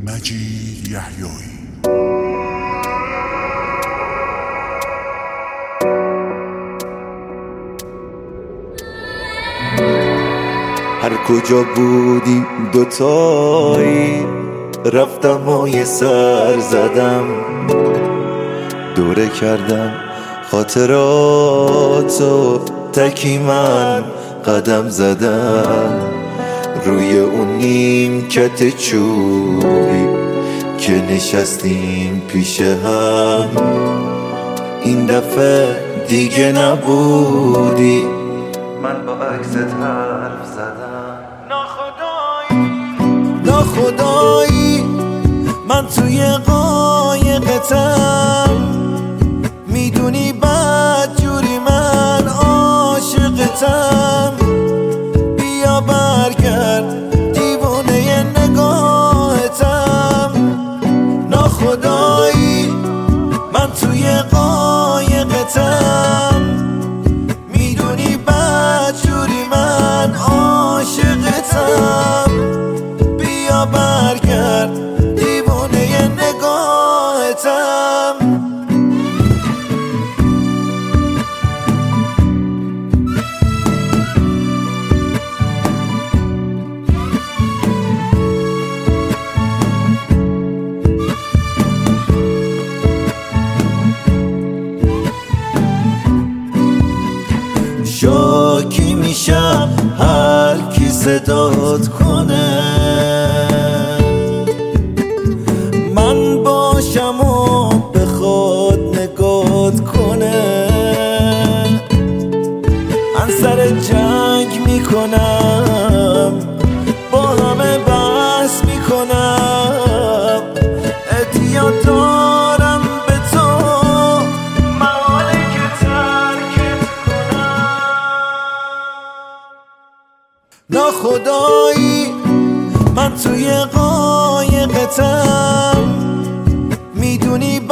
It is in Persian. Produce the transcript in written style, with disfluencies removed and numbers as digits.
مجید یحیایی. هر کجا بودیم دوتایی رفتم و یه سر زدم، دوره کردم خاطراتو، تکی من قدم زدم روی اون نیمکت چوبی که نشستیم پیش هم. این دفعه دیگه نبودی، من با عکست حرف زدم. ناخدایی من توی قایقتم، میدونی بدجوری من عاشقتم. بیا برگرد دیوونه نگاهتم. ناخدایی من توی قایقتم، میدونی بدجوری من عاشقتم. بیا برگرد دیوونه نگاهتم. شاکی میشم هر کی صدات کنه، من باشم و بخواد نگات کنه. من سر جنگ میکنم، با همه بحث میکنم. اعتیاد دارم به تو، محاله که ترکت کنم. ناخدایی من توی قایقتم، میدونی